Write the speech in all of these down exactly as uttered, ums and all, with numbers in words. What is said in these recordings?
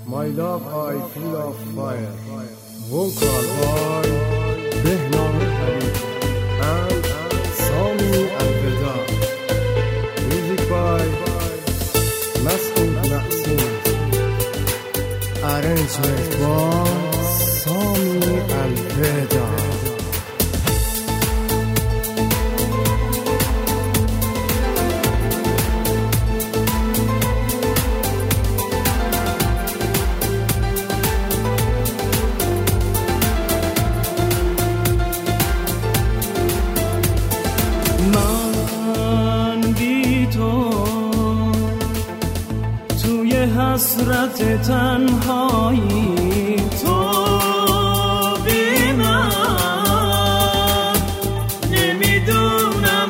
My love I feel of fire vocal by بهنام علی and Sami Alveda, music by Masoud Naqsim, arrangement by Sami Alveda. حسرت تنهایی تو بی من نمیدونم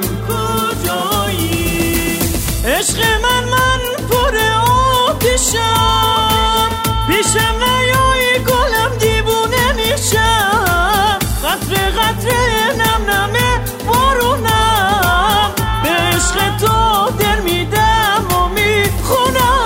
کجایی عشق من من پر آتشم پیشم نیایی گلم دیوونه میشم قطره قطره نم نمه بارونم به عشق تو دل میدم و میخونم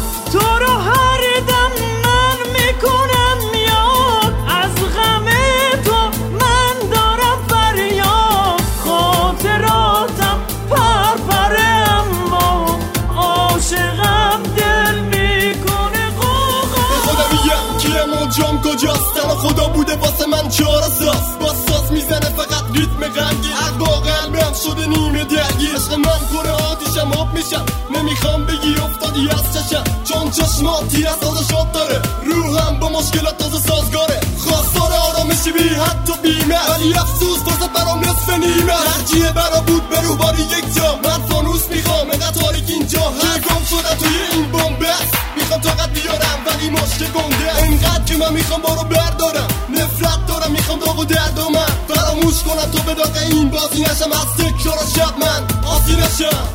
جام کجاست تنها خدا بوده واسه من چهار اساس با ساز میزنه فقط ریتم غمگین عقل با قلبم شده نیمه درگیر عشق من پر آتیشم آب میشم نمیخوام بگی افتادی از چشم چون چشمات تیر از آزشات داره روحم با مشکلات تازه سازگاره خواستار آرامشی بی حد و بیمه ولی افسوس فرصت برام نصف نیمه ترجیح برا بود به روباری یک جا من فانوس میخوام اینقدر تاریک اینجا هر گم شده توی این بومبست میخوام طاقت بیارم ولی مشکل گنده اینقدر که من میخوام بارو بردارم نفرت دارم میخوام داغ و درد و من فراموش کنم تو به داغ این بازی نشم از تکرار شب من آسی نشم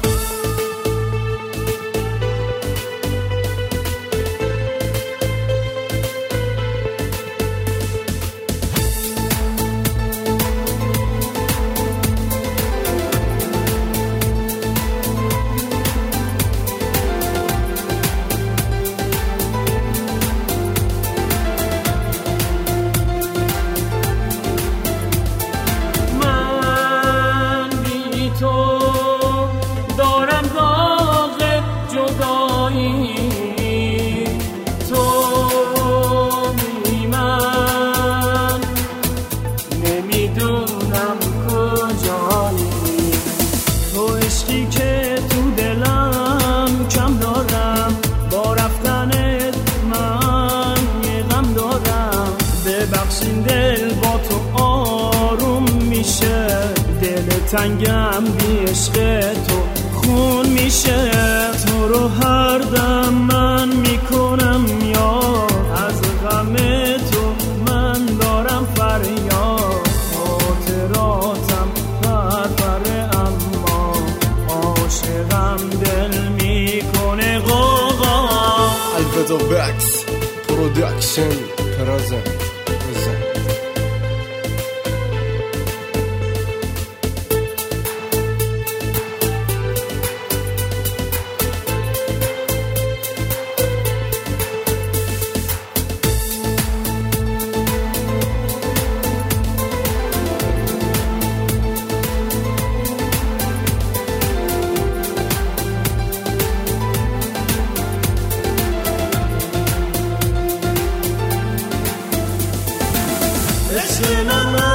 تنگم بی عشق تو خون میشه تو رو هر دم من میکنم یاد از غم تو من دارم فریاد خاطراتم پرپره اما عاشقم دل میکنه غوغا Alveda Bax Production present present من